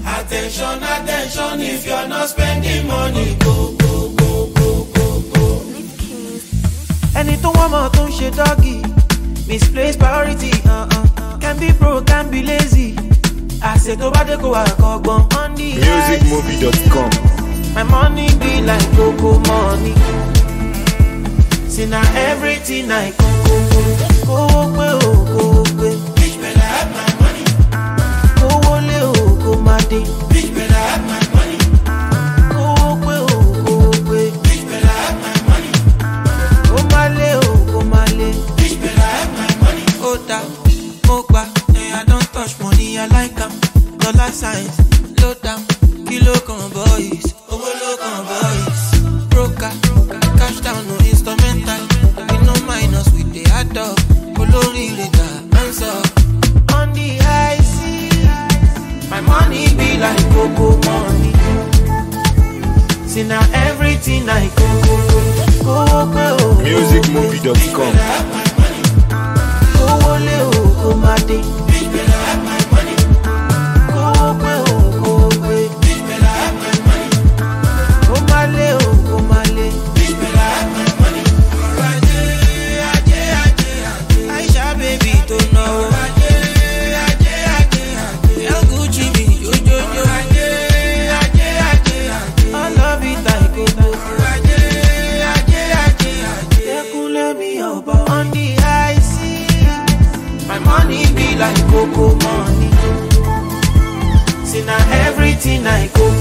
Attention, attention, if you're not spending money, go, go, go, go, go, go. Ẹni tó wọ́n mọ̀ tó ń ṣe dọ́gì, misplaced priority, can be broke, can be lazy. Àṣẹ tó bá dé kó wà kọ́gbọ́n on the musicmovie.com. My money be like cocoa money. See now everything I go pay. Bitch better have my money. Go madi. Bitch better have my money. Go Bitch better have my money. Go male. Bitch better have my money. Oda, Moba, I don't touch money, I like them. Dollar signs, low down, kilo con boys, overload con boys. Broker, cash down, no instrumental. We no minus with the hot dog. Olori rega, answer. On the high sea, my money be like cocoa money. See now everything I go. musicmovie.com. Go madi. Bitch better have my money. Bitch better have my money. Go male. Bitch better have my money. Aisha baby don't know. El Gucci be yo. I love it like go. Let me over on the high sea. My money be like cocoa money. See now everything I go.